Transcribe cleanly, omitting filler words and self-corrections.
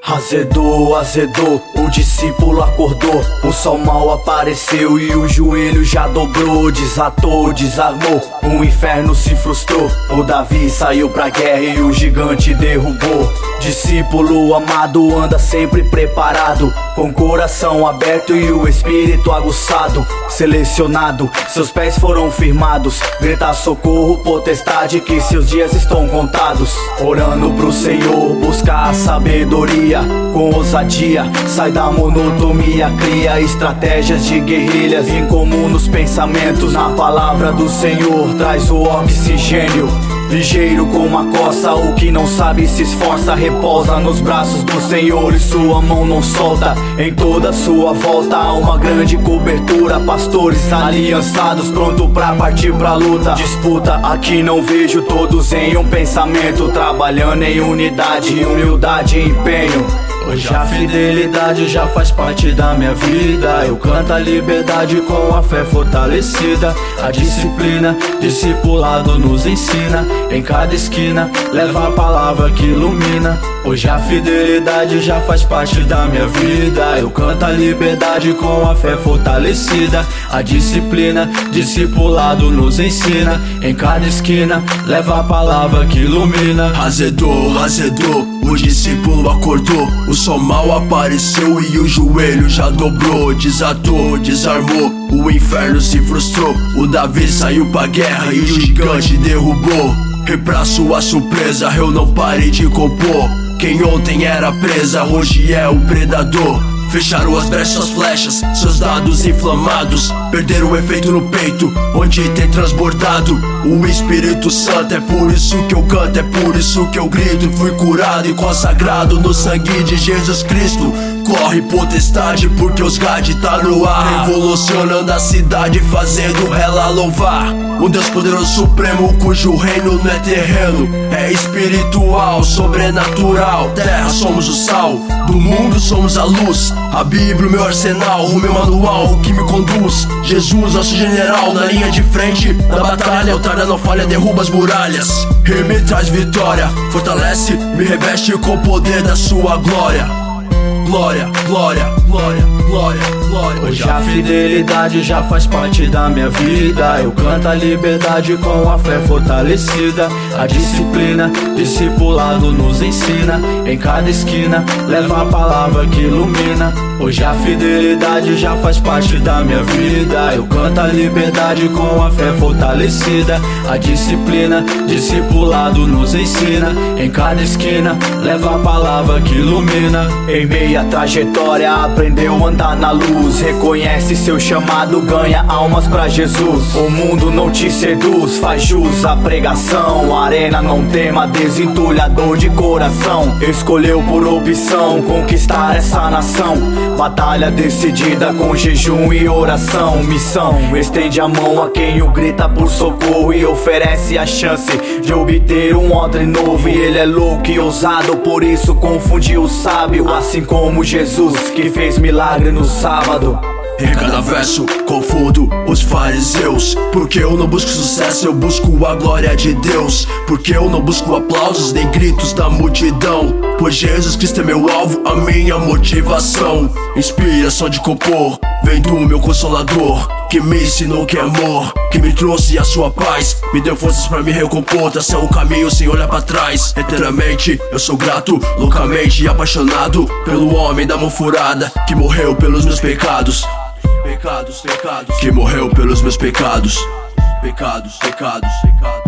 Azedou, azedou, o discípulo acordou. O sol mal apareceu e o joelho já dobrou. Desatou, desarmou, o inferno se frustrou. O Davi saiu pra guerra e o gigante derrubou. Discípulo amado anda sempre preparado, com coração aberto e o espírito aguçado. Selecionado, seus pés foram firmados. Grita socorro, potestade, que seus dias estão contados. Orando pro Senhor, busca a sabedoria. Com ousadia, sai da monotonia. Cria estratégias de guerrilhas, incomum nos pensamentos. Na palavra do Senhor, traz o oxigênio. Ligeiro como a coça, o que não sabe se esforça. Repousa nos braços do Senhor e sua mão não solta. Em toda sua volta há uma grande cobertura. Pastores aliançados, pronto pra partir pra luta. Disputa, aqui não vejo todos em um pensamento. Trabalhando em unidade, humildade e empenho. Hoje a fidelidade já faz parte da minha vida. Eu canto a liberdade com a fé fortalecida. A disciplina, discipulado nos ensina. Em cada esquina, leva a palavra que ilumina. Hoje a fidelidade já faz parte da minha vida. Eu canto a liberdade com a fé fortalecida. A disciplina, discipulado nos ensina. Em cada esquina, leva a palavra que ilumina. Azedou, azedou, o discípulo acordou. O sol mal apareceu e o joelho já dobrou. Desatou, desarmou, o inferno se frustrou. O Davi saiu pra guerra e o gigante derrubou. E pra sua surpresa eu não parei de compor. Quem ontem era presa, hoje é o predador. Fecharam as brechas, suas flechas, seus dados inflamados. Perderam o efeito no peito, onde tem transbordado o Espírito Santo. É por isso que eu canto, é por isso que eu grito. Fui curado e consagrado no sangue de Jesus Cristo. Corre potestade, porque os GAD tá no ar. Revolucionando a cidade, fazendo ela louvar um Deus poderoso supremo, cujo reino não é terreno, é espiritual, sobrenatural. Terra, somos o sal do mundo, somos a luz. A Bíblia, o meu arsenal, o meu manual, o que me conduz. Jesus, nosso general, na linha de frente na batalha. Altar não falha, derruba as muralhas e me traz vitória. Fortalece, me reveste com o poder da sua glória. Glória, glória, glória, glória, glória. Hoje a fidelidade já faz parte da minha vida. Eu canto a liberdade com a fé fortalecida. A disciplina, discipulado nos ensina. Em cada esquina, leva a palavra que ilumina. Hoje a fidelidade já faz parte da minha vida. Eu canto a liberdade com a fé fortalecida. A disciplina, discipulado nos ensina. Em cada esquina, leva a palavra que ilumina. Em meia trajetória aprendeu a andar na luz. Reconhece seu chamado, ganha almas pra Jesus. O mundo não te seduz, faz jus à pregação. Arena não tema, desentulhador de coração. Escolheu por opção conquistar essa nação. Batalha decidida com jejum e oração. Missão, estende a mão a quem o grita por socorro e oferece a chance de obter um odre novo. E ele é louco e ousado, por isso confundiu o sábio. Assim como Jesus, que fez milagre no sábado. Em cada verso confundo os fariseus, porque eu não busco sucesso, eu busco a glória de Deus. Porque eu não busco aplausos nem gritos da multidão, pois Jesus Cristo é meu alvo, a minha motivação. Inspiração de compor vem do meu Consolador, que me ensinou que é amor, que me trouxe a sua paz. Me deu forças pra me recompor, traçar um caminho sem olhar pra trás. Eternamente eu sou grato, loucamente apaixonado pelo homem da mão furada, que morreu pelos meus pecados. Pecados, pecados, que morreu pelos meus pecados. Pecados, pecados, pecados.